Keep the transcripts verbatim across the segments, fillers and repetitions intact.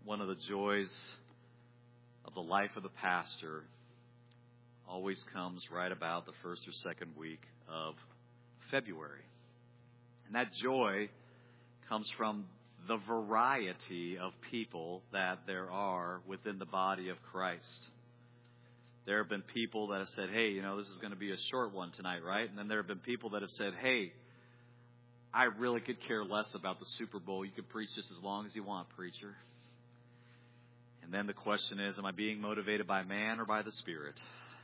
one of the joys of the life of the pastor always comes right about the first or second week of February. And that joy comes from the variety of people that there are within the body of Christ. There have been people that have said, hey, you know, this is going to be a short one tonight, right? And then there have been people that have said, hey, I really could care less about the Super Bowl. You can preach just as long as you want, preacher. And then the question is, am I being motivated by man or by the Spirit?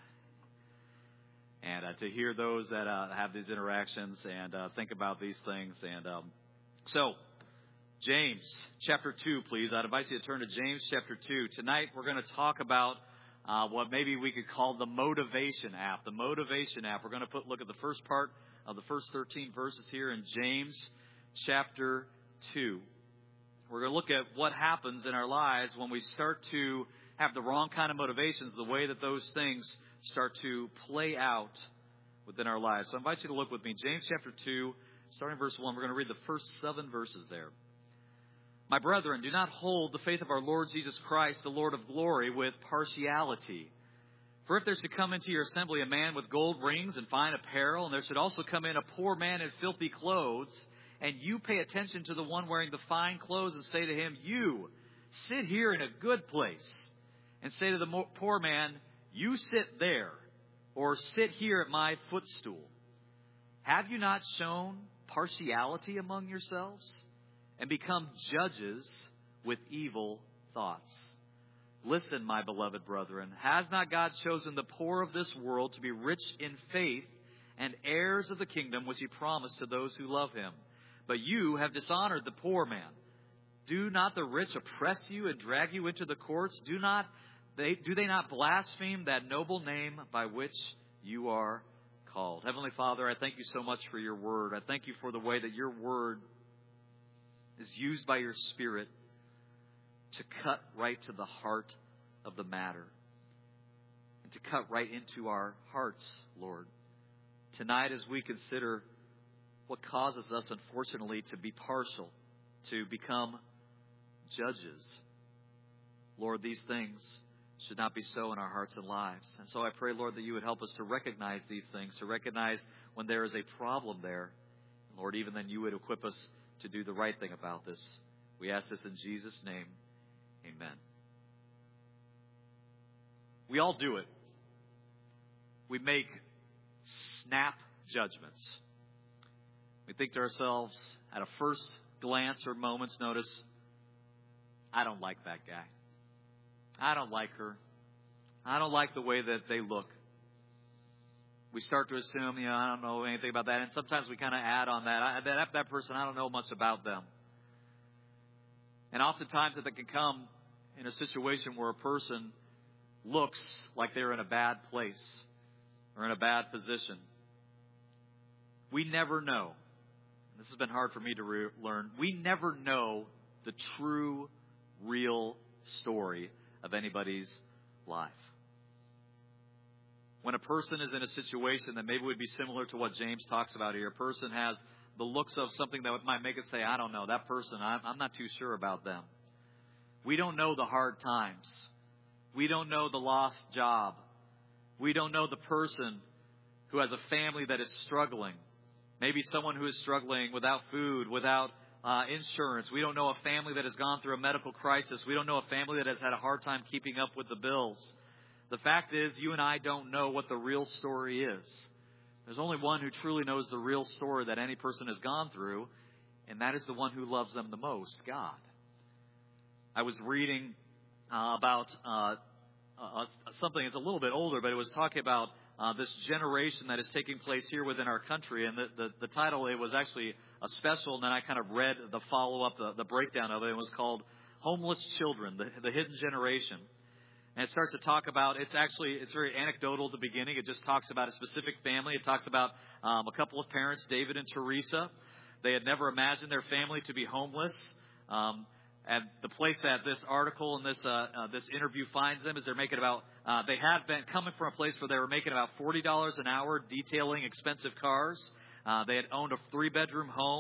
And uh, to hear those that uh, have these interactions and uh, think about these things. And um, so, James chapter two, please. I'd invite you to turn to James chapter two. Tonight we're going to talk about uh, what maybe we could call the motivation app. The motivation app. We're going to put look at the first part of the first thirteen verses here in James chapter two. We're going to look at what happens in our lives when we start to have the wrong kind of motivations, the way that those things start to play out within our lives. So I invite you to look with me. James chapter two, starting verse one. We're going to read the first seven verses there. My brethren, do not hold the faith of our Lord Jesus Christ, the Lord of glory, with partiality. For if there should come into your assembly a man with gold rings and fine apparel, and there should also come in a poor man in filthy clothes, and you pay attention to the one wearing the fine clothes and say to him, you sit here in a good place, and say to the poor man, you sit there, or sit here at my footstool. Have you not shown partiality among yourselves, and become judges with evil thoughts? Listen, my beloved brethren, has not God chosen the poor of this world to be rich in faith and heirs of the kingdom which he promised to those who love him? But you have dishonored the poor man. Do not the rich oppress you and drag you into the courts? Do not they do they not blaspheme that noble name by which you are called? Heavenly Father, I thank you so much for your word. I thank you for the way that your word is used by your Spirit to cut right to the heart of the matter and to cut right into our hearts, Lord. Tonight, as we consider what causes us, unfortunately, to be partial, to become judges, Lord, these things should not be so in our hearts and lives. And so I pray, Lord, that you would help us to recognize these things, to recognize when there is a problem there. And Lord, even then you would equip us to do the right thing about this. We ask this in Jesus' name. Amen. We all do it. We make snap judgments. We think to ourselves at a first glance or moment's notice, I don't like that guy. I don't like her. I don't like the way that they look. We start to assume, you know, I don't know anything about that. And sometimes we kind of add on that. I, that. That person, I don't know much about them. And oftentimes that can come in a situation where a person looks like they're in a bad place or in a bad position. We never know. This has been hard for me to re- learn. We never know the true, real story of anybody's life. When a person is in a situation that maybe would be similar to what James talks about here, a person has the looks of something that might make us say, I don't know, that person, I'm, I'm not too sure about them. We don't know the hard times. We don't know the lost job. We don't know the person who has a family that is struggling. Maybe someone who is struggling without food, without uh, insurance. We don't know a family that has gone through a medical crisis. We don't know a family that has had a hard time keeping up with the bills. The fact is, you and I don't know what the real story is. There's only one who truly knows the real story that any person has gone through, and that is the one who loves them the most, God. I was reading uh, about uh, uh, something that's a little bit older, but it was talking about uh, this generation that is taking place here within our country. And the, the, the title, it was actually a special, and then I kind of read the follow-up, the, the breakdown of it. It was called Homeless Children, the, the Hidden Generation. And it starts to talk about, it's actually, it's very anecdotal at the beginning. It just talks about a specific family. It talks about um, a couple of parents, David and Teresa. They had never imagined their family to be homeless. Um, and the place that this article and this uh, uh, this interview finds them is they're making about, uh, they had been coming from a place where they were making about forty dollars an hour detailing expensive cars. Uh, they had owned a three-bedroom home.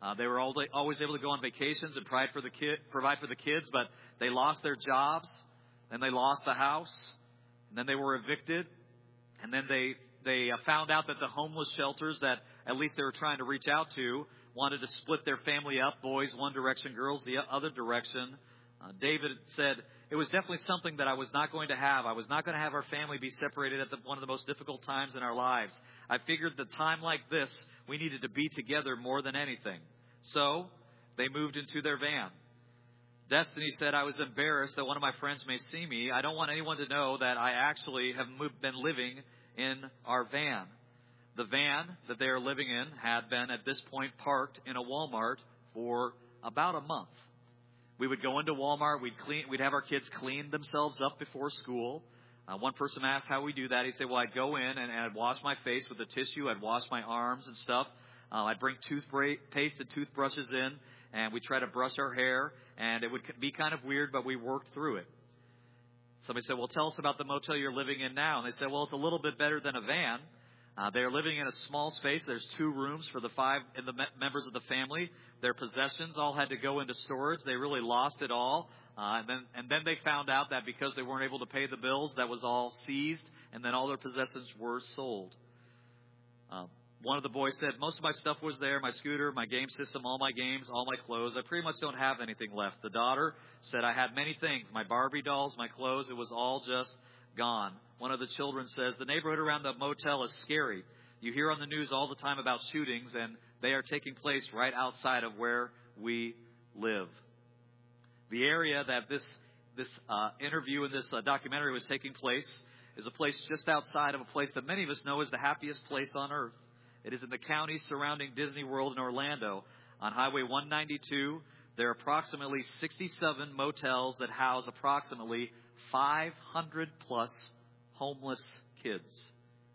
Uh, they were always able to go on vacations and provide for the kid, provide for the kids, but they lost their jobs, then they lost the house, and then they were evicted, and then they they uh, found out that the homeless shelters that at least they were trying to reach out to wanted to split their family up, boys one direction, girls the other direction. Uh, David said, it was definitely something that I was not going to have. I was not going to have our family be separated at the, one of the most difficult times in our lives. I figured the time like this, we needed to be together more than anything. So they moved into their van. Destiny said, I was embarrassed that one of my friends may see me. I don't want anyone to know that I actually have moved, been living in our van. The van that they are living in had been at this point parked in a Walmart for about a month. We would go into Walmart. We'd clean. We'd have our kids clean themselves up before school. Uh, one person asked how we do that. He said, well, I'd go in and, and I'd wash my face with a tissue. I'd wash my arms and stuff. Uh, I'd bring toothpaste and toothbrushes in, and we'd try to brush our hair. And it would be kind of weird, but we worked through it. Somebody said, well, tell us about the motel you're living in now. And they said, well, it's a little bit better than a van. Uh, they're living in a small space. There's two rooms for the five and the me- members of the family. Their possessions all had to go into storage. They really lost it all. Uh, and then and then they found out that because they weren't able to pay the bills, that was all seized, and then all their possessions were sold. Um, one of the boys said, most of my stuff was there, my scooter, my game system, all my games, all my clothes. I pretty much don't have anything left. The daughter said, I had many things, my Barbie dolls, my clothes. It was all just gone. One of the children says, the neighborhood around the motel is scary. You hear on the news all the time about shootings, and they are taking place right outside of where we live. The area that this this uh, interview and this uh, documentary was taking place is a place just outside of a place that many of us know is the happiest place on earth. It is in the county surrounding Disney World in Orlando. On Highway one ninety-two, there are approximately sixty-seven motels that house approximately five hundred plus homeless kids.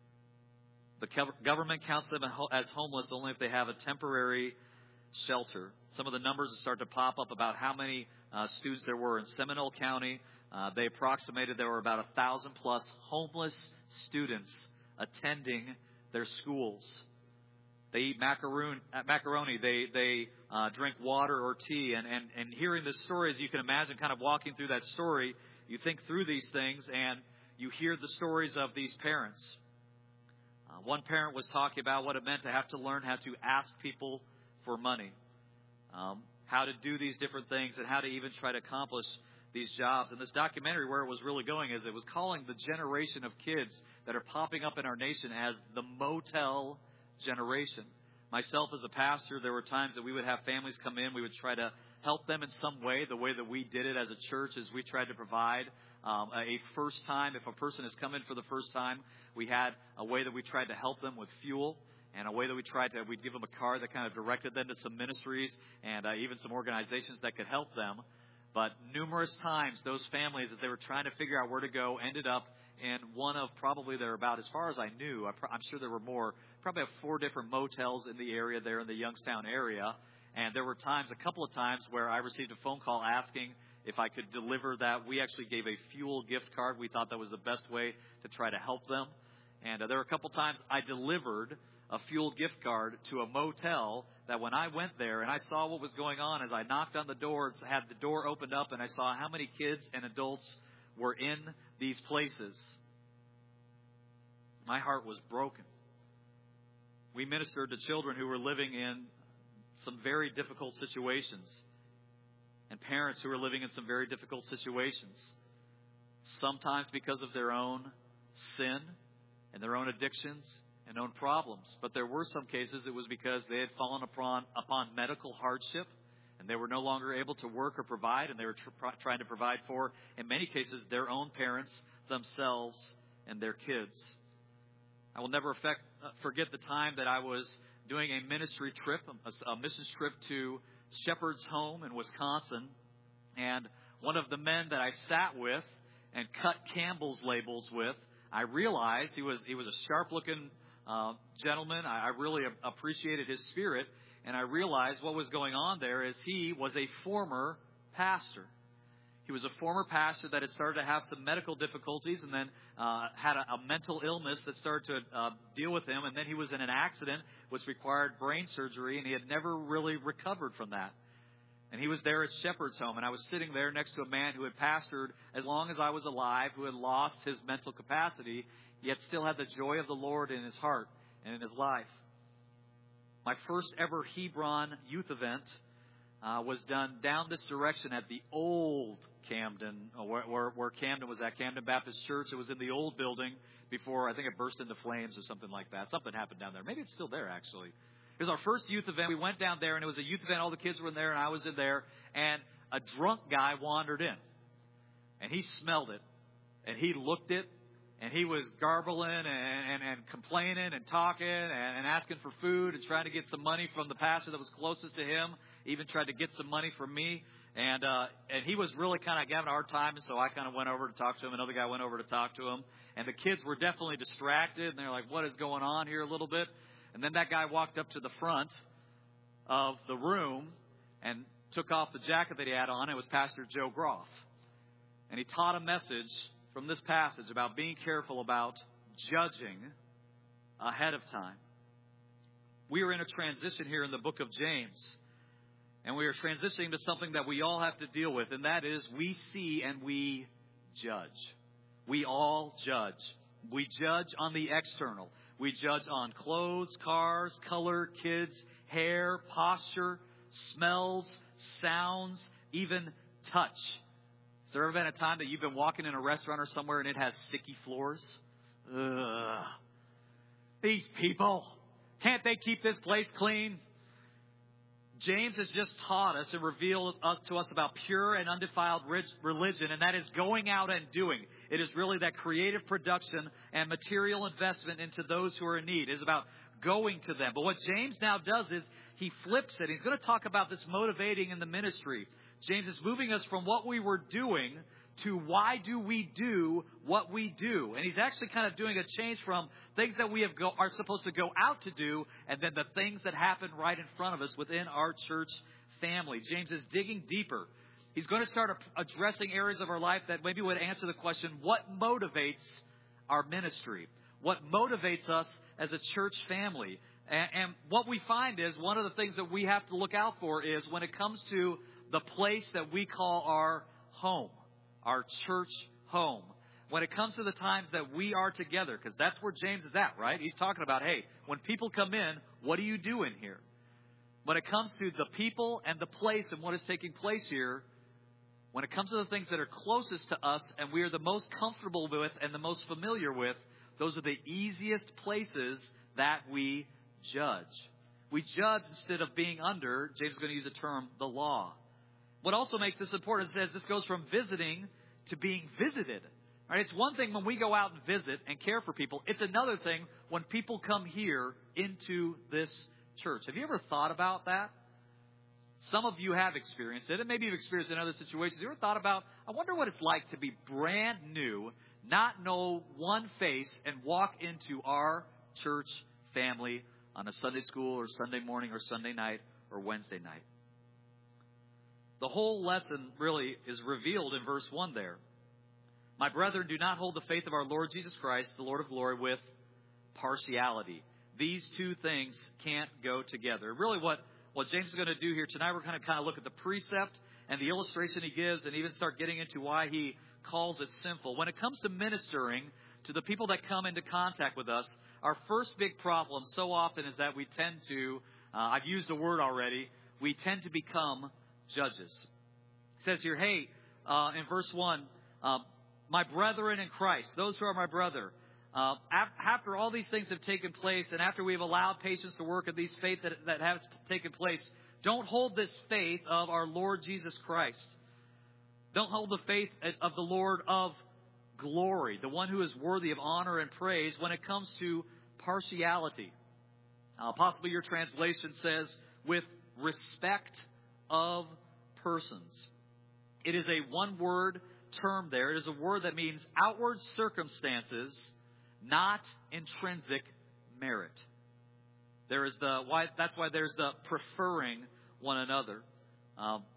The government counts them as homeless only if they have a temporary shelter. Some of the numbers start to pop up about how many uh, students there were in Seminole County. Uh, they approximated there were about a thousand plus homeless students attending their schools. They eat macaroon, uh, macaroni. They they uh, drink water or tea. And, and, and hearing the stories, you can imagine kind of walking through that story. You think through these things and you hear the stories of these parents. Uh, one parent was talking about what it meant to have to learn how to ask people for money, um, how to do these different things, and how to even try to accomplish these jobs. And this documentary, where it was really going, is it was calling the generation of kids that are popping up in our nation as the motel generation. Myself as a pastor, there were times that we would have families come in. We would try to help them in some way. The way that we did it as a church is we tried to provide um, a first time. If a person has come in for the first time, we had a way that we tried to help them with fuel, and a way that we tried to, we'd give them a card that kind of directed them to some ministries and uh, even some organizations that could help them. But numerous times, those families, as they were trying to figure out where to go, ended up in one of probably there about, as far as I knew, I'm sure there were more, probably have four different motels in the area there in the Youngstown area. And there were times, a couple of times, where I received a phone call asking if I could deliver that. We actually gave a fuel gift card. We thought that was the best way to try to help them. And uh, there were a couple of times I delivered a fuel gift card to a motel that when I went there and I saw what was going on, as I knocked on the door, had the door opened up, and I saw how many kids and adults were in these places, my heart was broken. We ministered to children who were living in some very difficult situations, and parents who were living in some very difficult situations, sometimes because of their own sin and their own addictions and own problems. But there were some cases it was because they had fallen upon upon medical hardship, and they were no longer able to work or provide, and they were tr- trying to provide for, in many cases, their own parents, themselves, and their kids. I will never affect, uh, forget the time that I was doing a ministry trip, a, a missions trip to Shepherd's Home in Wisconsin, and one of the men that I sat with and cut Campbell's labels with, I realized he was he was a sharp-looking uh, gentleman. I, I really a- appreciated his spirit, and I realized what was going on there is he was a former pastor. He was a former pastor that had started to have some medical difficulties and then uh, had a, a mental illness that started to uh, deal with him. And then he was in an accident which required brain surgery, and he had never really recovered from that. And he was there at Shepherd's Home, and I was sitting there next to a man who had pastored as long as I was alive, who had lost his mental capacity, yet still had the joy of the Lord in his heart and in his life. My first ever Hebron youth event uh, was done down this direction at the old Camden, where, where, where Camden was at, Camden Baptist Church. It was in the old building before, I think it burst into flames or something like that. Something happened down there. Maybe it's still there, actually. It was our first youth event. We went down there, and it was a youth event. All the kids were in there, and I was in there. And a drunk guy wandered in. And he smelled it. And he looked it. And he was garbling and, and, and complaining and talking and, and asking for food and trying to get some money from the pastor that was closest to him. Even tried to get some money from me. And uh, and he was really kind of giving a hard time. And so I kind of went over to talk to him. Another guy went over to talk to him. And the kids were definitely distracted. And they're like, what is going on here a little bit? And then that guy walked up to the front of the room and took off the jacket that he had on. It was Pastor Joe Groff. And he taught a message from this passage about being careful about judging ahead of time. We are in a transition here in the book of James. And we are transitioning to something that we all have to deal with. And that is we see and we judge. We all judge. We judge on the external. We judge on clothes, cars, color, kids, hair, posture, smells, sounds, even touch. Has there ever been a time that you've been walking in a restaurant or somewhere and it has sticky floors? Ugh. These people, can't they keep this place clean? James has just taught us and revealed us to us about pure and undefiled religion, and that is going out and doing. It is really that creative production and material investment into those who are in need. It is about going to them. But what James now does is he flips it. He's going to talk about this motivating in the ministry. James is moving us from what we were doing to why do we do what we do. And he's actually kind of doing a change from things that we have go, are supposed to go out to do and then the things that happen right in front of us within our church family. James is digging deeper. He's going to start addressing areas of our life that maybe would answer the question, what motivates our ministry? What motivates us as a church family? And, and what we find is one of the things that we have to look out for is when it comes to the place that we call our home. Our church home. When it comes to the times that we are together, because that's where James is at, right? He's talking about, hey, when people come in, what do you do in here? When it comes to the people and the place and what is taking place here, when it comes to the things that are closest to us and we are the most comfortable with and the most familiar with, those are the easiest places that we judge. We judge instead of being under, James is going to use the term, the law. What also makes this important is this goes from visiting to being visited. Right? It's one thing when we go out and visit and care for people. It's another thing when people come here into this church. Have you ever thought about that? Some of you have experienced it, and maybe you've experienced it in other situations. Have you ever thought about, I wonder what it's like to be brand new, not know one face, and walk into our church family on a Sunday school or Sunday morning or Sunday night or Wednesday night? The whole lesson really is revealed in verse one there. My brethren, do not hold the faith of our Lord Jesus Christ, the Lord of glory, with partiality. These two things can't go together. Really what, what James is going to do here tonight, we're going to kind of look at the precept and the illustration he gives and even start getting into why he calls it sinful. When it comes to ministering to the people that come into contact with us, our first big problem so often is that we tend to, uh, I've used the word already, we tend to become judges. It says here, hey, uh, in verse one, uh, my brethren in Christ, those who are my brother, uh, after all these things have taken place and after we've allowed patience to work of these faith that, that has taken place, don't hold this faith of our Lord Jesus Christ. Don't hold the faith of the Lord of glory, the one who is worthy of honor and praise when it comes to partiality. Uh, possibly your translation says with respect of persons. It is a one-word term there. It is a word that means outward circumstances, not intrinsic merit. There is the why. That's why there's the preferring one another. Um,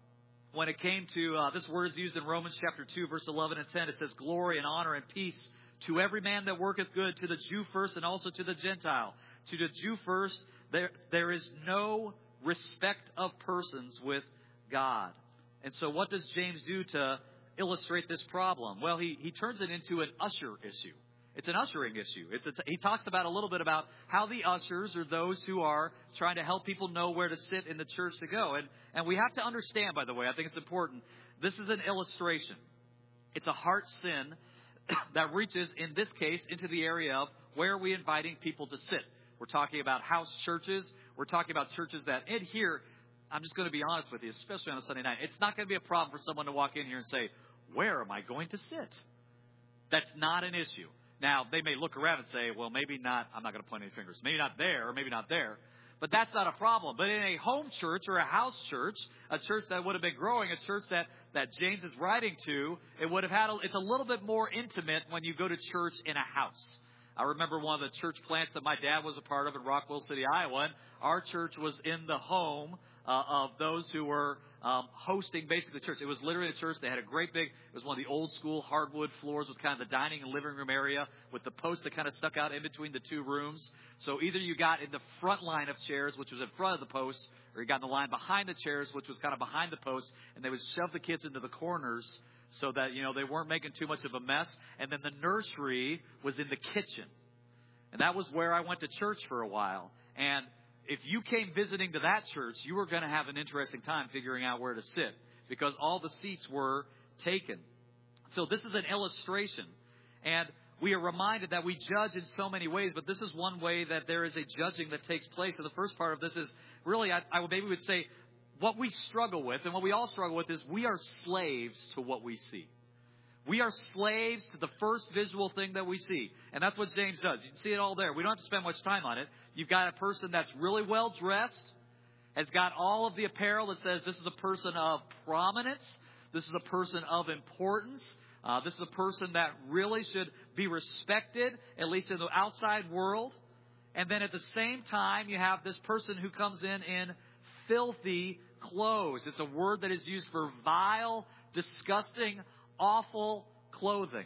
when it came to, uh, this word is used in Romans chapter two, verse eleven and ten. It says, glory and honor and peace to every man that worketh good, to the Jew first and also to the Gentile. To the Jew first, there there is no respect of persons with God. And so what does James do to illustrate this problem? Well, he, he turns it into an usher issue. It's an ushering issue. It's a, he talks about a little bit about how the ushers are those who are trying to help people know where to sit in the church to go. And, and we have to understand, by the way, I think it's important, this is an illustration. It's a heart sin that reaches, in this case, into the area of where are we inviting people to sit. We're talking about house churches. We're talking about churches that adhere. I'm just going to be honest with you, especially on a Sunday night. It's not going to be a problem for someone to walk in here and say, where am I going to sit? That's not an issue. Now, they may look around and say, well, maybe not, I'm not going to point any fingers, maybe not there or maybe not there. But that's not a problem. But in a home church or a house church, a church that would have been growing, a church that, that James is writing to, it would have had, a, it's a little bit more intimate when you go to church in a house. I remember one of the church plants that my dad was a part of in Rockwell City, Iowa. And our church was in the home uh, of those who were um, hosting basically the church. It was literally a church. They had a great big, it was one of the old school hardwood floors with kind of the dining and living room area with the posts that kind of stuck out in between the two rooms. So either you got in the front line of chairs, which was in front of the posts, or you got in the line behind the chairs, which was kind of behind the posts, and they would shove the kids into the corners so that, you know, they weren't making too much of a mess. And then the nursery was in the kitchen. And that was where I went to church for a while. And if you came visiting to that church, you were going to have an interesting time figuring out where to sit because all the seats were taken. So this is an illustration. And we are reminded that we judge in so many ways, but this is one way that there is a judging that takes place. And the first part of this is really, I, I would maybe would say, what we struggle with, and what we all struggle with, is we are slaves to what we see. We are slaves to the first visual thing that we see. And that's what James does. You can see it all there. We don't have to spend much time on it. You've got a person that's really well dressed, has got all of the apparel that says this is a person of prominence. This is a person of importance. Uh, this is a person that really should be respected, at least in the outside world. And then at the same time, you have this person who comes in in filthy clothes. It's a word that is used for vile, disgusting, awful clothing.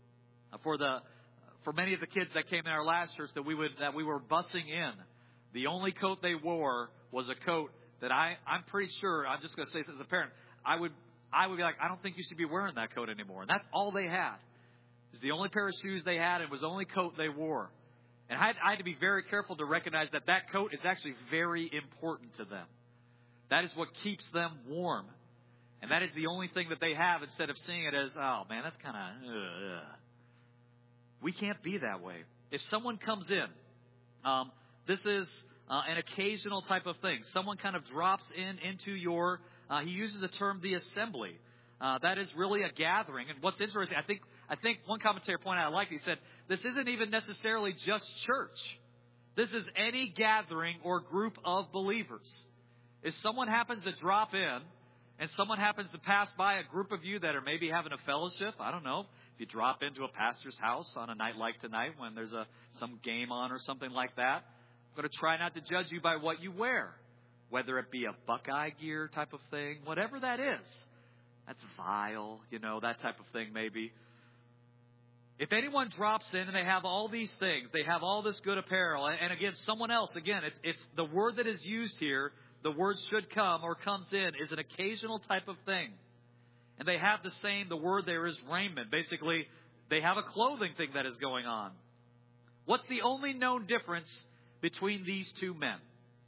For the for many of the kids that came in our last church that we would that we were bussing in, the only coat they wore was a coat that I I'm pretty sure, I'm just going to say this as a parent, I would I would be like, I don't think you should be wearing that coat anymore. And that's all they had. It was the only pair of shoes they had. It was the only coat they wore. And I had, I had to be very careful to recognize that that coat is actually very important to them. That is what keeps them warm. And that is the only thing that they have instead of seeing it as, oh, man, that's kind of, uh, we can't be that way. If someone comes in, um, this is uh, an occasional type of thing. Someone kind of drops in into your, uh, he uses the term the assembly. Uh, that is really a gathering. And what's interesting, I think, I think one commentator pointed out, I like, he said, this isn't even necessarily just church. This is any gathering or group of believers. If someone happens to drop in, and someone happens to pass by a group of you that are maybe having a fellowship, I don't know, if you drop into a pastor's house on a night like tonight when there's a some game on or something like that, I'm going to try not to judge you by what you wear, whether it be a Buckeye gear type of thing, whatever that is. That's vile, you know, that type of thing maybe. If anyone drops in and they have all these things, they have all this good apparel, and again, someone else, again, it's, it's the word that is used here, the word should come or comes in, is an occasional type of thing. And they have the same, the word there is raiment. Basically, they have a clothing thing that is going on. What's the only known difference between these two men?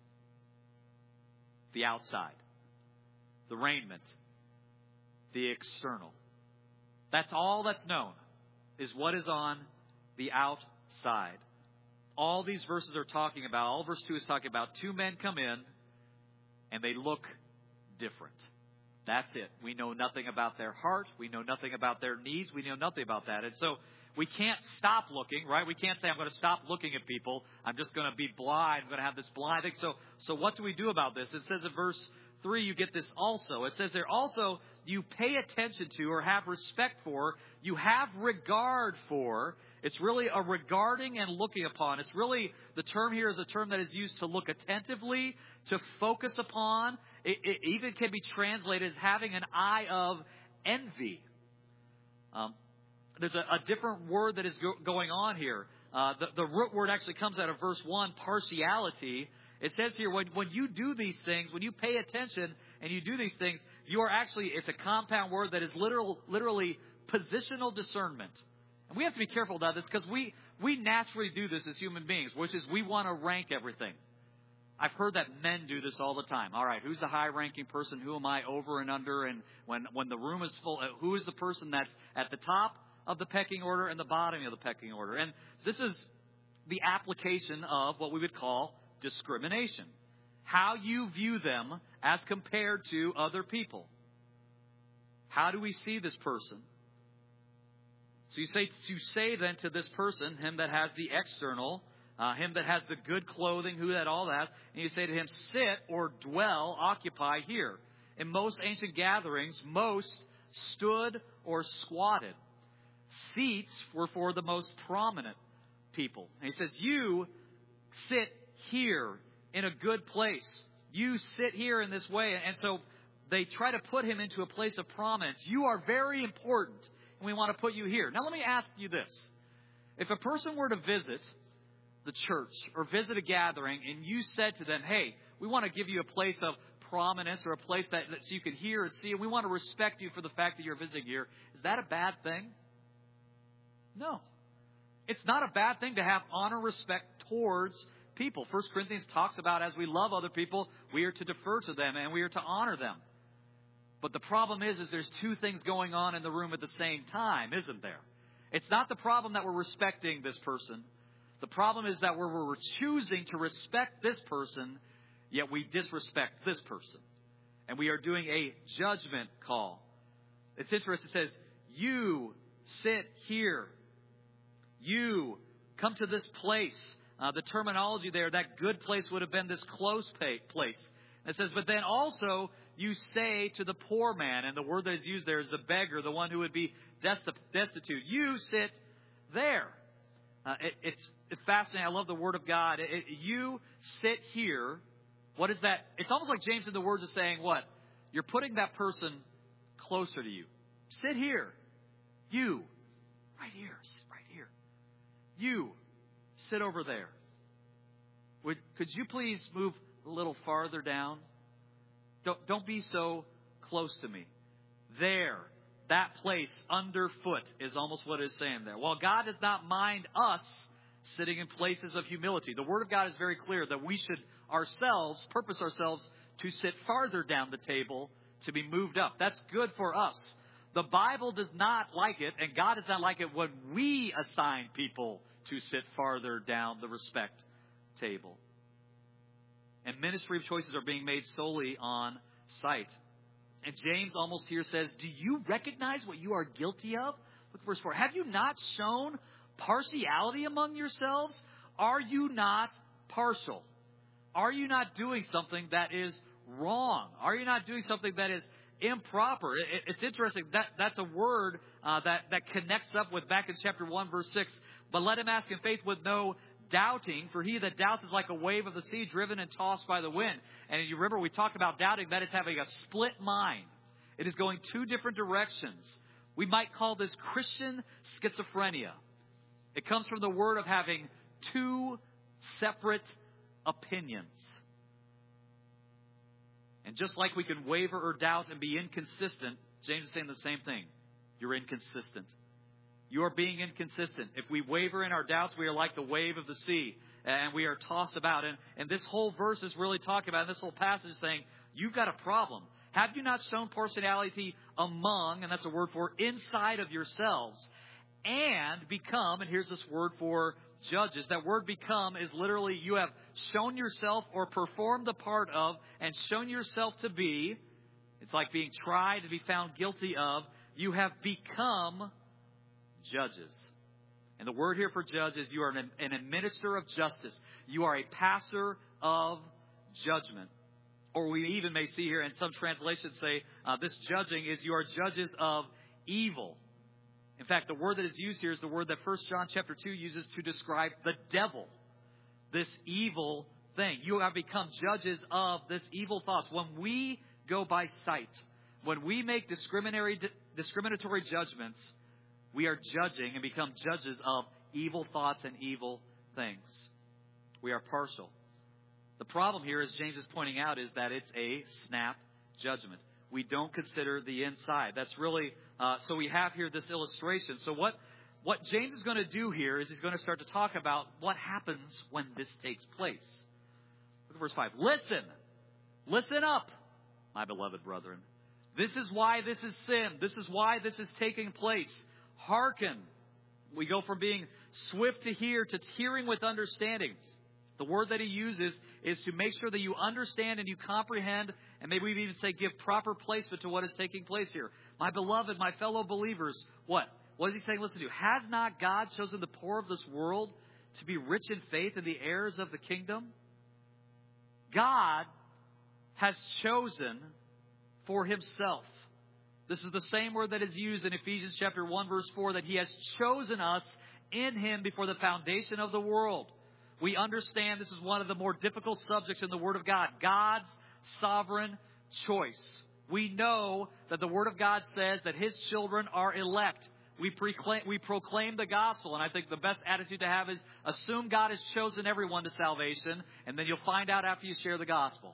The outside. The raiment. The external. That's all that's known, is what is on the outside. All these verses are talking about, all verse two is talking about two men come in and they look different. That's it. We know nothing about their heart. We know nothing about their needs. We know nothing about that. And so we can't stop looking, right? We can't say, I'm going to stop looking at people. I'm just going to be blind. I'm going to have this blind thing. So, so what do we do about this? It says in verse three, you get this also. It says there also, you pay attention to or have respect for, you have regard for. It's really a regarding and looking upon. It's really, the term here is a term that is used to look attentively, to focus upon. It, it even can be translated as having an eye of envy. Um, there's a, a different word that is go, going on here. Uh, the, the root word actually comes out of verse one, partiality. It says here, when, when you do these things, when you pay attention and you do these things, you are actually, it's a compound word that is literal, literally positional discernment. And we have to be careful about this because we, we naturally do this as human beings, which is we want to rank everything. I've heard that men do this all the time. All right, who's the high-ranking person? Who am I over and under? And when, when the room is full, who is the person that's at the top of the pecking order and the bottom of the pecking order? And this is the application of what we would call discrimination. How you view them as compared to other people. How do we see this person? So you say, to say then to this person, him that has the external, uh, him that has the good clothing, who that all that, and you say to him, sit or dwell, occupy here. In most ancient gatherings, most stood or squatted. Seats were for the most prominent people. And he says, you sit here in a good place. You sit here in this way. And so they try to put him into a place of prominence. You are very important, and we want to put you here. Now let me ask you this. If a person were to visit the church or visit a gathering and you said to them, hey, we want to give you a place of prominence or a place that, that so you can hear and see, and we want to respect you for the fact that you're visiting here, is that a bad thing? No. It's not a bad thing to have honor, respect towards people. First Corinthians talks about as we love other people, we are to defer to them and we are to honor them. But the problem is, is there's two things going on in the room at the same time, isn't there? It's not the problem that we're respecting this person. The problem is that we're, we're choosing to respect this person, yet we disrespect this person. And we are doing a judgment call. It's interesting. It says, you sit here. You come to this place. Uh, the terminology there, that good place would have been this close pay, place. And it says, but then also you say to the poor man, and the word that is used there is the beggar, the one who would be destitute. You sit there. Uh, it, it's, it's fascinating. I love the Word of God. It, it, you sit here. What is that? It's almost like James in the words is saying what? You're putting that person closer to you. Sit here. You. Right here. Right here. You. Sit over there. Would, could you please move a little farther down? Don't, don't be so close to me. There. That place underfoot is almost what it's saying there. Well, God does not mind us sitting in places of humility. The Word of God is very clear that we should ourselves, purpose ourselves to sit farther down the table to be moved up. That's good for us. The Bible does not like it, and God does not like it when we assign people to sit farther down the respect table. And ministry choices are being made solely on sight. And James almost here says, do you recognize what you are guilty of? Look at verse four. Have you not shown partiality among yourselves? Are you not partial? Are you not doing something that is wrong? Are you not doing something that is improper? It, it, it's interesting. That, that's a word uh, that, that connects up with back in chapter one, verse six. But let him ask in faith with no doubting, for he that doubts is like a wave of the sea driven and tossed by the wind. And you remember we talked about doubting, that is having a split mind. It is going two different directions. We might call this Christian schizophrenia. It comes from the word of having two separate opinions. And just like we can waver or doubt and be inconsistent, James is saying the same thing. You're inconsistent. You are being inconsistent. If we waver in our doubts, we are like the wave of the sea, and we are tossed about. And, and this whole verse is really talking about, and this whole passage is saying, you've got a problem. Have you not shown partiality among, and that's a word for inside of yourselves, and become, and here's this word for judges. That word become is literally you have shown yourself or performed the part of and shown yourself to be. It's like being tried to be found guilty of. You have become judges. And the word here for judge is you are an, an administrator of justice. You are a passer of judgment. Or we even may see here, and some translations say, uh, this judging is you are judges of evil. In fact, the word that is used here is the word that First John chapter two uses to describe the devil. This evil thing. You have become judges of this evil thoughts. When we go by sight, when we make discriminatory, discriminatory judgments, we are judging and become judges of evil thoughts and evil things. We are partial. The problem here, as James is pointing out, is that it's a snap judgment. We don't consider the inside. That's really, uh, so we have here this illustration. So what, what James is going to do here is he's going to start to talk about what happens when this takes place. Look at verse five. Listen, listen up, my beloved brethren. This is why this is sin. This is why this is taking place. Hearken. We go from being swift to hear to hearing with understanding. The word that he uses is to make sure that you understand and you comprehend, and maybe we even say give proper placement to what is taking place here. My beloved, my fellow believers, what? What is he saying? Listen to. Has not God chosen the poor of this world to be rich in faith and the heirs of the kingdom? God has chosen for himself. This is the same word that is used in Ephesians chapter one, verse four, that he has chosen us in him before the foundation of the world. We understand this is one of the more difficult subjects in the Word of God. God's sovereign choice. We know that the Word of God says that his children are elect. We proclaim, we proclaim the gospel, and I think the best attitude to have is assume God has chosen everyone to salvation, and then you'll find out after you share the gospel.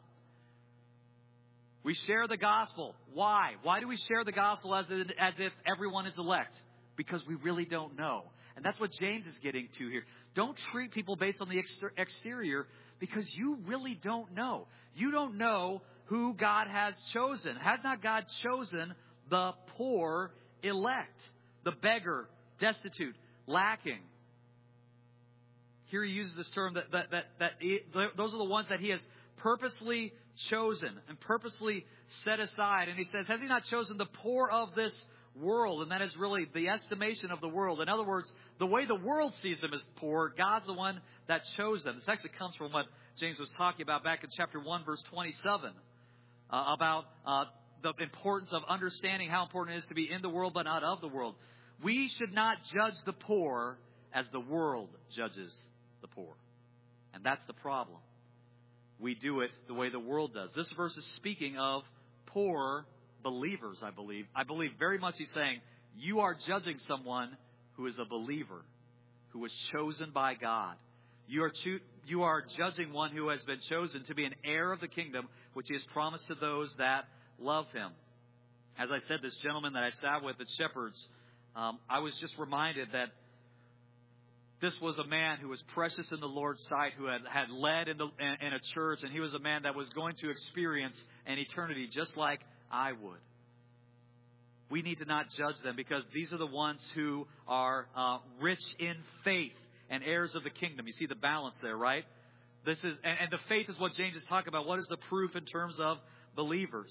We share the gospel. Why? Why do we share the gospel as if, as if everyone is elect? Because we really don't know. And that's what James is getting to here. Don't treat people based on the exterior because you really don't know. You don't know who God has chosen. Has not God chosen the poor elect, the beggar, destitute, lacking? Here he uses this term that, that, that, that he, those are the ones that he has purposely chosen and purposely set aside. And he says, has he not chosen the poor of this world? And that is really the estimation of the world. In other words, the way the world sees them as poor, God's the one that chose them. This actually comes from what James was talking about back in chapter one, verse twenty-seven, uh, about uh, the importance of understanding how important it is to be in the world but not of the world. We should not judge the poor as the world judges the poor. And that's the problem. We do it the way the world does. This verse is speaking of poor believers, I believe. I believe very much he's saying, you are judging someone who is a believer, who was chosen by God. You are cho- you are judging one who has been chosen to be an heir of the kingdom, which he has promised to those that love him. As I said, this gentleman that I sat with at Shepherd's, um, I was just reminded that this was a man who was precious in the Lord's sight, who had, had led in, the, in, in a church, and he was a man that was going to experience an eternity just like I would. We need to not judge them because these are the ones who are uh, rich in faith and heirs of the kingdom. You see the balance there, right? This is and, and the faith is what James is talking about. What is the proof in terms of believers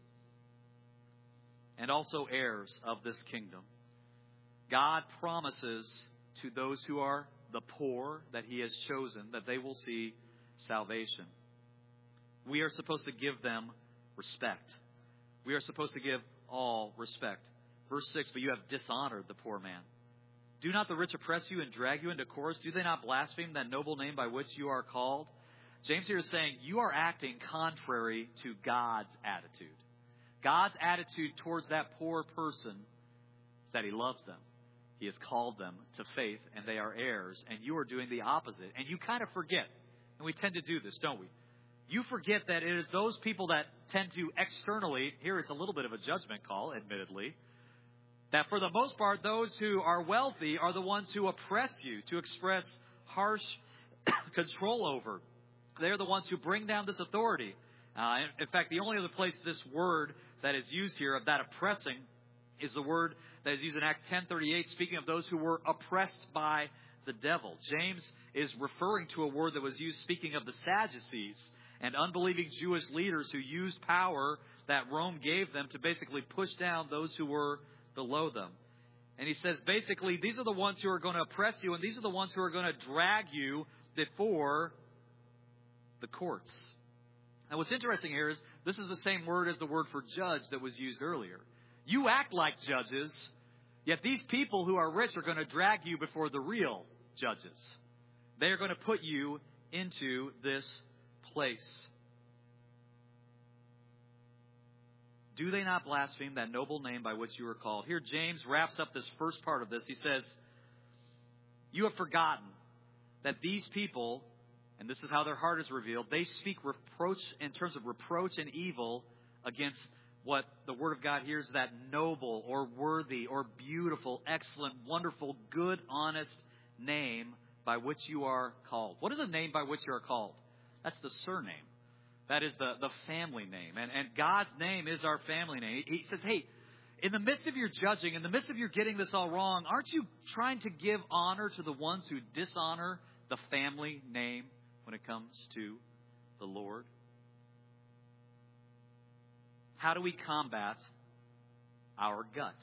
and also heirs of this kingdom? God promises to those who are the poor that he has chosen that they will see salvation. We are supposed to give them respect. We are supposed to give all respect. Verse six, but you have dishonored the poor man. Do not the rich oppress you and drag you into courts? Do they not blaspheme that noble name by which you are called? James here is saying you are acting contrary to God's attitude. God's attitude towards that poor person is that he loves them. He has called them to faith and they are heirs, and you are doing the opposite. And you kind of forget, and we tend to do this, don't we? You forget that it is those people that tend to externally, here it's a little bit of a judgment call, admittedly, that for the most part, those who are wealthy are the ones who oppress you, to express harsh control over. They're the ones who bring down this authority. Uh, in, in fact, the only other place this word that is used here of that oppressing is the word that is used in Acts ten thirty-eight, speaking of those who were oppressed by the devil. James is referring to a word that was used speaking of the Sadducees and unbelieving Jewish leaders who used power that Rome gave them to basically push down those who were below them. And he says, basically, these are the ones who are going to oppress you, and these are the ones who are going to drag you before the courts. Now, what's interesting here is this is the same word as the word for judge that was used earlier. You act like judges, yet these people who are rich are going to drag you before the real judges. They are going to put you into this place. Do they not blaspheme that noble name by which you are called? Here, James wraps up this first part of this. He says, you have forgotten that these people, and this is how their heart is revealed, they speak reproach in terms of reproach and evil against what the Word of God here is, that noble or worthy or beautiful, excellent, wonderful, good, honest name by which you are called. What is a name by which you are called? That's the surname. That is the, the family name. And, and God's name is our family name. He, he says, hey, in the midst of your judging, in the midst of your getting this all wrong, aren't you trying to give honor to the ones who dishonor the family name when it comes to the Lord? How do we combat our gut?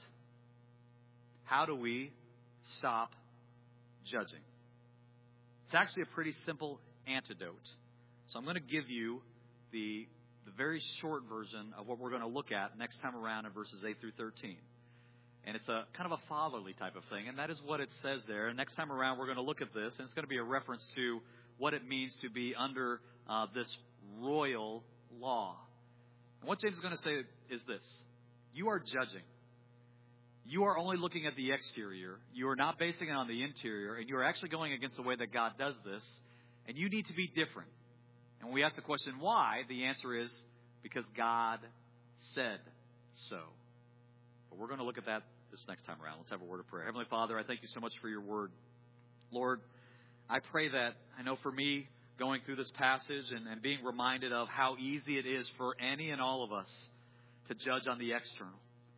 How do we stop judging? It's actually a pretty simple antidote. So I'm going to give you the, the very short version of what we're going to look at next time around in verses eight through thirteen. And it's a kind of a fatherly type of thing, and that is what it says there. And next time around, we're going to look at this, and it's going to be a reference to what it means to be under uh, this royal law. And what James is going to say is this. You are judging. You are only looking at the exterior. You are not basing it on the interior, and you are actually going against the way that God does this, and you need to be different. And when we ask the question, why, the answer is because God said so. But we're going to look at that this next time around. Let's have a word of prayer. Heavenly Father, I thank you so much for your word. Lord, I pray that, I know for me, going through this passage and, and being reminded of how easy it is for any and all of us to judge on the external.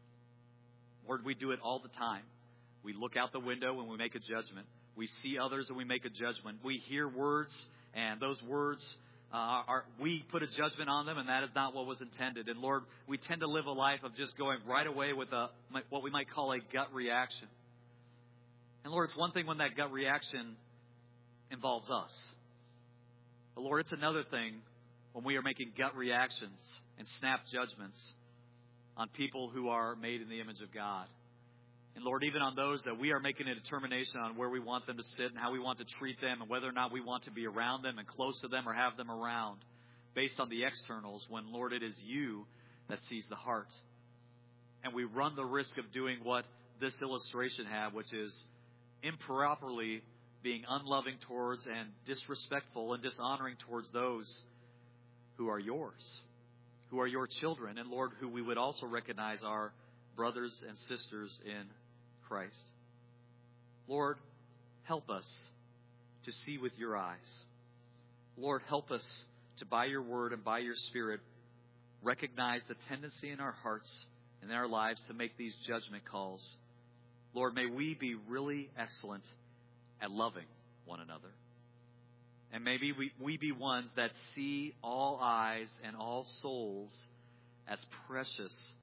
Lord, we do it all the time. We look out the window and we make a judgment. We see others and we make a judgment. We hear words, and those words Uh, are, we put a judgment on them, and that is not what was intended. And Lord, we tend to live a life of just going right away with a what we might call a gut reaction. And Lord, it's one thing when that gut reaction involves us. But Lord, it's another thing when we are making gut reactions and snap judgments on people who are made in the image of God. And Lord, even on those that we are making a determination on where we want them to sit and how we want to treat them and whether or not we want to be around them and close to them or have them around based on the externals, when, Lord, it is you that sees the heart. And we run the risk of doing what this illustration had, which is improperly being unloving towards and disrespectful and dishonoring towards those who are yours, who are your children, and, Lord, who we would also recognize are brothers and sisters in Christ. Lord, help us to see with your eyes. Lord, help us to, by your word and by your Spirit, recognize the tendency in our hearts and in our lives to make these judgment calls. Lord, may we be really excellent at loving one another. And maybe we, we be ones that see all eyes and all souls as precious